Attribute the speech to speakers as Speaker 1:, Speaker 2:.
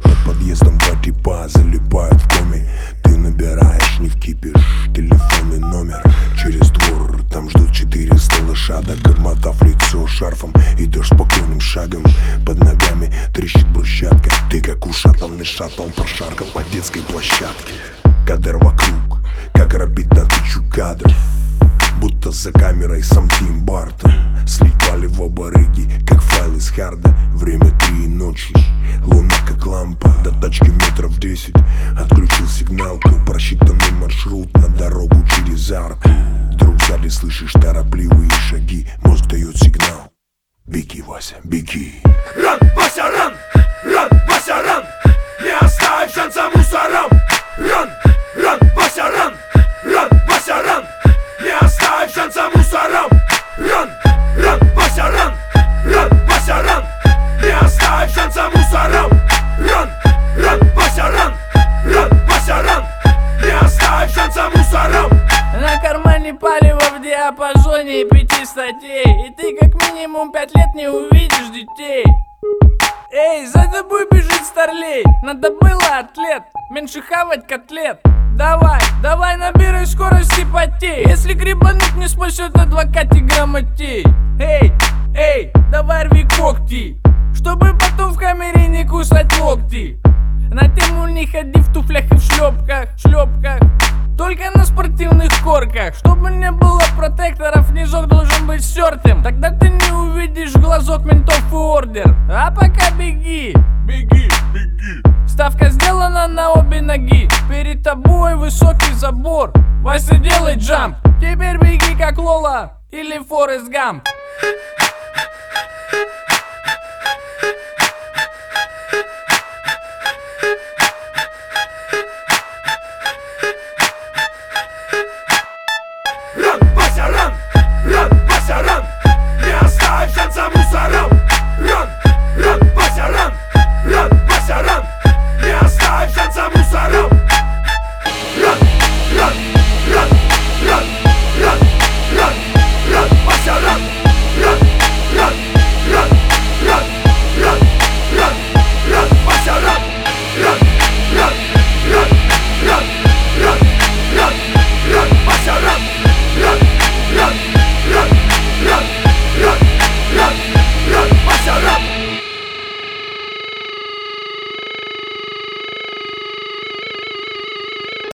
Speaker 1: Под подъездом два типа залипают в коме. Ты набираешь, не вкипишь, телефонный номер. Через двор там ждут 400 лошадок. Обмотав лицо шарфом, идешь спокойным шагом. Под ногами трещит брусчатка. Ты как ушатанный шаттл прошаркал по детской площадке. Кадр вокруг, как робить на 1000 кадров. Будто за камерой сам Тим Бартон. Слипали в оба рыги, как файл из харда. Время 3 ночи, луна как лампа. До тачки метров 10, отключил сигналку. Просчитанный маршрут на дорогу через арку. Вдруг сзади слышишь торопливые шаги. Мозг дает сигнал: беги, Вася, беги.
Speaker 2: Ран, Вася, ран! Ран, Вася, ран! Не оставь шанса мусорам! Ран, ран, Вася, ран! Ран, Вася, ран! Не оставь шанса мусорам! Ран, ран, Вася, ран! Ран, Вася, ран! Не оставь шанса мусорам! Ран, ран, Вася, ран! Ран, Вася, ран! Не оставь шанса мусорам!
Speaker 3: На кармане палево в диапазоне 5 статей. И ты как минимум 5 лет не увидишь детей. Эй, за тобой бежит старлей. Надо было, атлет, меньше хавать котлет. Давай, давай набирай скорость и потей. Если грибануть не спасет адвокат и грамотей. Эй, эй, давай рви когти, чтобы потом в камере не кусать локти. На тему не ходи в туфлях и в шлепках, только на спортивных корках. Чтобы не было протекторов, низок должен быть стертым. Тогда ты не увидишь глазок ментов и ордер. А пока беги,
Speaker 2: Беги, беги!
Speaker 3: ставка сделана на обе ноги. Перед тобой высокий забор. Вася, делай джамп. Теперь беги как Лола или Форест Гамп.